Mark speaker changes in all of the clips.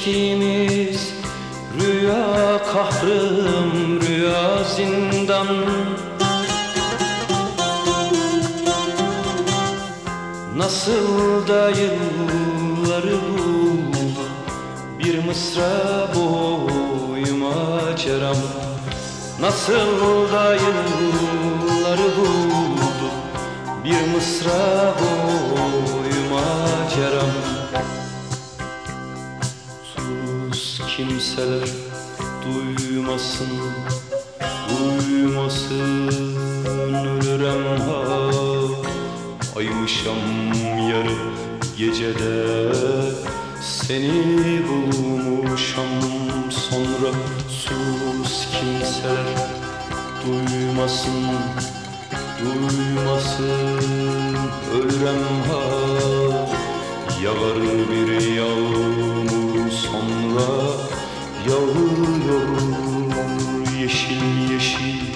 Speaker 1: geçtiğimiz rüya kahrım, rüya zindan. Nasıl da yılları buldu bir mısra boyuma ceram. Nasıl da yılları buldu bir mısra boyuma ceram. Sus kimseler duymasın, duymasın, ölürem ha. Aymışam yarı gecede, seni bulmuşam sonra. Sus kimseler duymasın, duymasın, ölürem ha. Yağar bir yağmur sonra, yağıyor yeşil yeşil.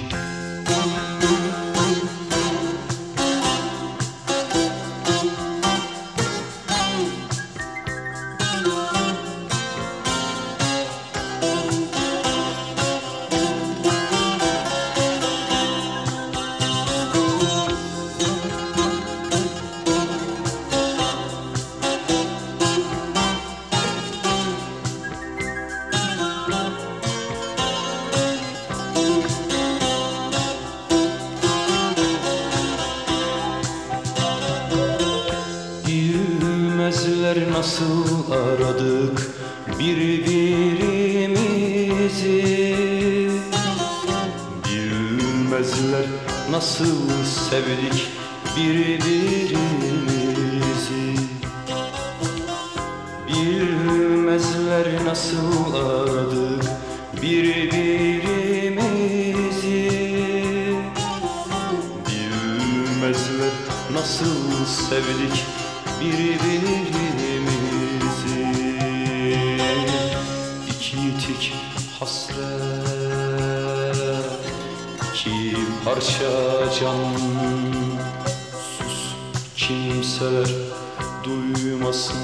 Speaker 1: Nasıl aradık birbirimizi, bilmezler nasıl sevdik birbirimizi. Bilmezler nasıl aradık birbirimizi. Bilmezler nasıl sevdik birbirimizi. İki yitik hasret, iki parça can. Sus kimseler duymasın,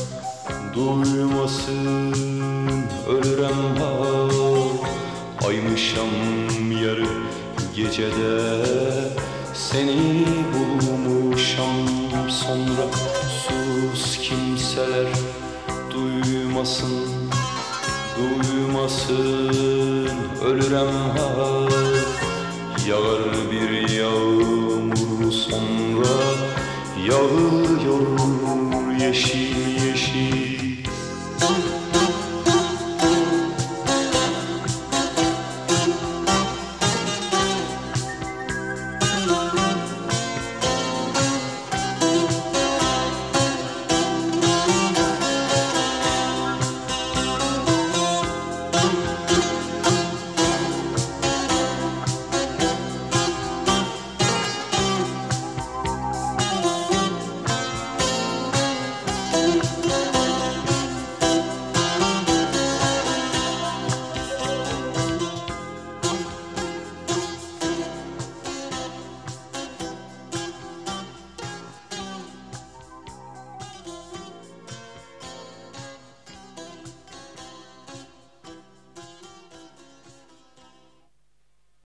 Speaker 1: duymasın, ölürem ha. Aymışam yarı gecede, seni bulmuşam sonra. Sus kimseler duymasın, duymasın, ölürem ha. Yağar bir yağmur sonra, yağıyor yeşil